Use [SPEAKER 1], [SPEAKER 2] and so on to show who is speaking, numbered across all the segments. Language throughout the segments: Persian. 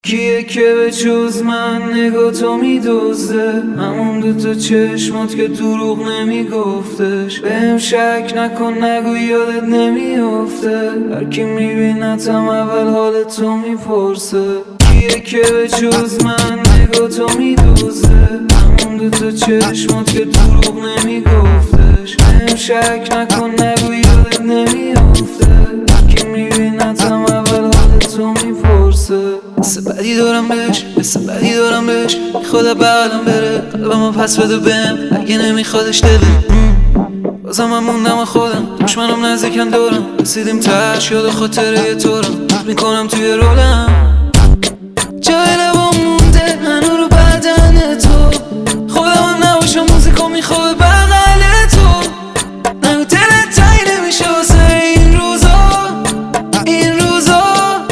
[SPEAKER 1] کیه که به جز من نگاه تو میدزده؟ همون دوتا چشمات که دروغ نمیگفتش. بهم شک نکن نگو یادت نمیافته. هرکی میبینتم اول حالتو میپرسه. کیه که به جز من نگاه تو میدزده؟ همون دوتا چشمات که دروغ نمیگفتش. بهم شک نکن نگو یادت نمیافته. هرکی میبینتم اول حالتو میپرسه. حس بدی دارم بهش، حس بدی دارم بهش. میخواد بغلم بره، قلبمو پس بده بهم اگه نمیخوادش دلم. بازم من موندم خودم، دشمنم نزدیکن دارم. رسیدیم تهش، یاد خاطره تو رو میکنم توی رولم. جای لبام مونده هنو رو بدن تو. خودم نباشم موزیکو میخواد بغل تو. نگو دلت تایی نمیشه واسه این روزا، این روزا.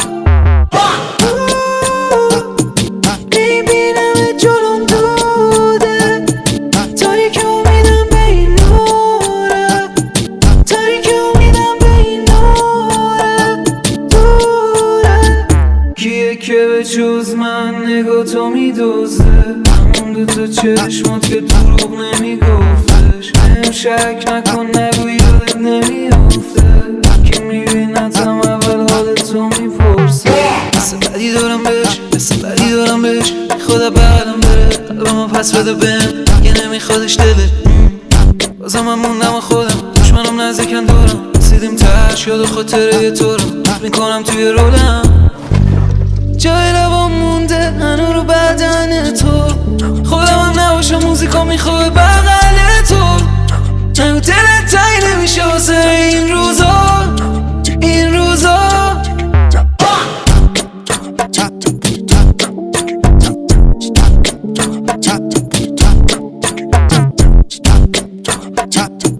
[SPEAKER 1] میبینم جلوم دوده، تاریک امیدم به این نوره. تاریک امیدم به این نوره، دوره. کیه که به جز من نگاه تو میدزده؟ همون دوتا چشمات که دروغ نمیگفتش. بهم شک نکن نگو یادت نمیافته. هرکی میبینتم اول حالتو میپرسه. حس بدی دارم بهش، حس بدی دارم بهش. میخواد بغلم بره، قلبمو پس بده بهم اگه نمیخوادش دلت. بازم من موندم خودم، دشمنم نزدیکن دارم. رسیدیم تهش، یاد خاطره تو رو میکنم توی رولم. جای لبام مونده هنو رو بدن تو. خودم نباشم موزیکا میخواد بغل تو. نگو دلت تایی نمیشه واسه این روزا، این روزا.